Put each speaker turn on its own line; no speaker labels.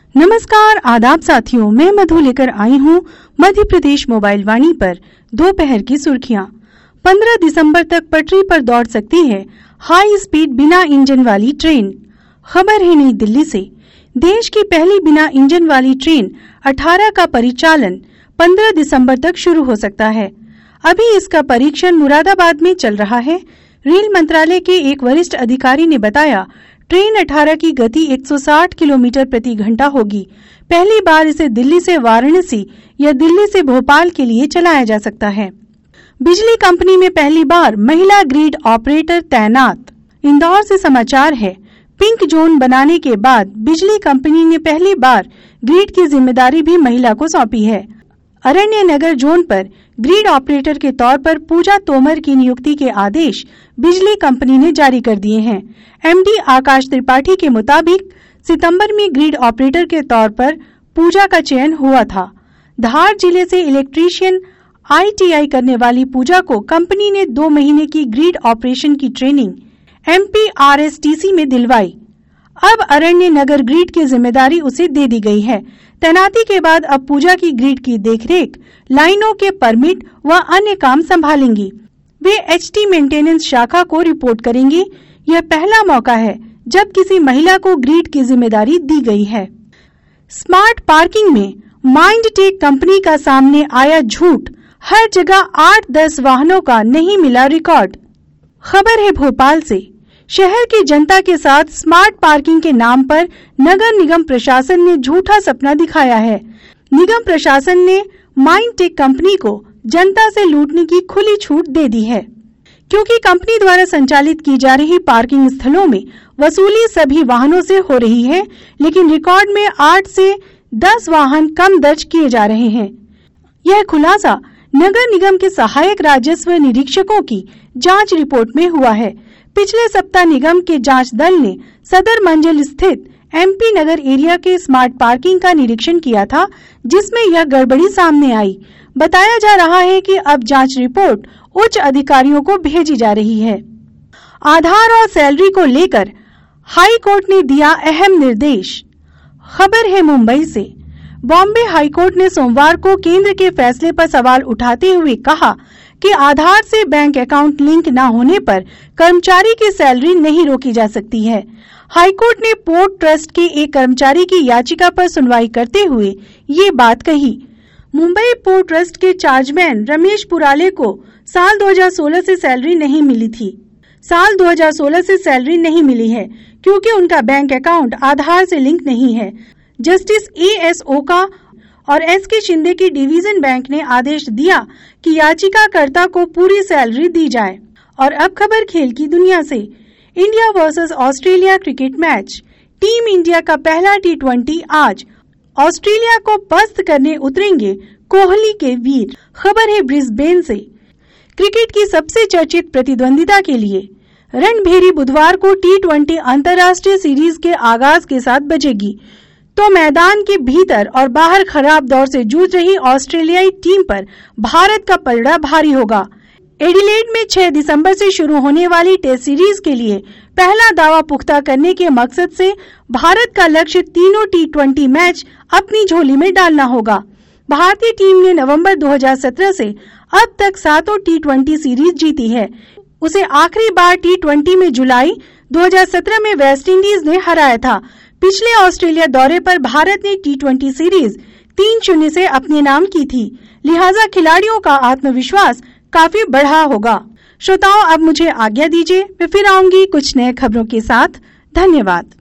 नमस्कार, आदाब साथियों, मैं मधु लेकर आई हूँ मध्य प्रदेश मोबाइल वाणी पर दोपहर की सुर्खियाँ। 15 दिसंबर तक पटरी पर दौड़ सकती है हाई स्पीड बिना इंजन वाली ट्रेन। खबर है नई दिल्ली से। देश की पहली बिना इंजन वाली ट्रेन 18 का परिचालन 15 दिसंबर तक शुरू हो सकता है। अभी इसका परीक्षण मुरादाबाद में चल रहा है। रेल मंत्रालय के एक वरिष्ठ अधिकारी ने बताया, ट्रेन 18 की गति 160 किलोमीटर प्रति घंटा होगी। पहली बार इसे दिल्ली से वाराणसी या दिल्ली से भोपाल के लिए चलाया जा सकता है। बिजली कंपनी में पहली बार महिला ग्रिड ऑपरेटर तैनात। इंदौर से समाचार है। पिंक जोन बनाने के बाद बिजली कंपनी ने पहली बार ग्रिड की जिम्मेदारी भी महिला को सौंपी है। अरण्य नगर जोन पर ग्रिड ऑपरेटर के तौर पर पूजा तोमर की नियुक्ति के आदेश बिजली कंपनी ने जारी कर दिए हैं। एमडी आकाश त्रिपाठी के मुताबिक सितंबर में ग्रिड ऑपरेटर के तौर पर पूजा का चयन हुआ था। धार जिले से इलेक्ट्रीशियन आईटीआई करने वाली पूजा को कंपनी ने 2 महीने की ग्रिड ऑपरेशन की ट्रेनिंग एमपीआरएसटीसी में दिलवाई। अब अरण्य नगर ग्रिड की जिम्मेदारी उसे दे दी गई है। तैनाती के बाद अब पूजा की ग्रिड की देखरेख, लाइनों के परमिट व अन्य काम संभालेंगी। वे एचटी मेंटेनेंस शाखा को रिपोर्ट करेंगी। यह पहला मौका है जब किसी महिला को ग्रिड की जिम्मेदारी दी गई है। स्मार्ट पार्किंग में माइंडटेक कंपनी का सामने आया झूठ। हर जगह 8-10 वाहनों का नहीं मिला रिकॉर्ड। खबर है भोपाल से। शहर की जनता के साथ स्मार्ट पार्किंग के नाम पर नगर निगम प्रशासन ने झूठा सपना दिखाया है। निगम प्रशासन ने माइंडटेक कंपनी को जनता से लूटने की खुली छूट दे दी है, क्योंकि कंपनी द्वारा संचालित की जा रही पार्किंग स्थलों में वसूली सभी वाहनों से हो रही है, लेकिन रिकॉर्ड में 8 से 10 वाहन कम दर्ज किए जा रहे हैं। यह खुलासा नगर निगम के सहायक राजस्व निरीक्षकों की जांच रिपोर्ट में हुआ है। पिछले सप्ताह निगम के जांच दल ने सदर मंजिल स्थित एमपी नगर एरिया के स्मार्ट पार्किंग का निरीक्षण किया था, जिसमें यह गड़बड़ी सामने आई। बताया जा रहा है कि अब जांच रिपोर्ट उच्च अधिकारियों को भेजी जा रही है। आधार और सैलरी को लेकर हाई कोर्ट ने दिया अहम निर्देश। खबर है मुंबई से। बॉम्बे हाई कोर्ट ने सोमवार को केंद्र के फैसले पर सवाल उठाते हुए कहा कि आधार से बैंक अकाउंट लिंक न होने पर कर्मचारी की सैलरी नहीं रोकी जा सकती है। हाईकोर्ट ने पोर्ट ट्रस्ट के एक कर्मचारी की याचिका पर सुनवाई करते हुए ये बात कही। मुंबई पोर्ट ट्रस्ट के चार्जमैन रमेश पुराले को साल 2016 से सैलरी नहीं मिली थी। साल 2016 से सैलरी नहीं मिली है क्योंकि उनका बैंक अकाउंट आधार से लिंक नहीं है। जस्टिस एएस ओका और एसके शिंदे की डिवीजन बेंच ने आदेश दिया कि याचिकाकर्ता को पूरी सैलरी दी जाए। और अब खबर खेल की दुनिया से। India versus Australia cricket match. Team India का पहला T20 आज। ऑस्ट्रेलिया को पस्त करने उतरेंगे कोहली के वीर। खबर है ब्रिस्बेन से। क्रिकेट की सबसे चर्चित प्रतिद्वंदिता के लिए रणभेरी बुधवार को T20 अंतर्राष्ट्रीय सीरीज के आगाज के साथ बजेगी, तो मैदान के भीतर और बाहर खराब दौर से जूझ रही ऑस्ट्रेलियाई टीम पर भारत का पलड़ा भारी होगा। एडिलेड में 6 दिसंबर से शुरू होने वाली टेस्ट सीरीज के लिए पहला दावा पुख्ता करने के मकसद से भारत का लक्ष्य तीनों T20 मैच अपनी झोली में डालना होगा। भारतीय टीम ने नवंबर 2017 से अब तक 7 T20 सीरीज जीती है। उसे आखिरी बार T20 में जुलाई 2017 में वेस्टइंडीज ने हराया था। पिछले ऑस्ट्रेलिया दौरे पर भारत ने T20 सीरीज 3-0 से अपने नाम की थी, लिहाजा खिलाड़ियों का आत्मविश्वास काफी बढ़ा होगा। श्रोताओं, अब मुझे आज्ञा दीजिए, मैं फिर आऊंगी कुछ नए खबरों के साथ। धन्यवाद।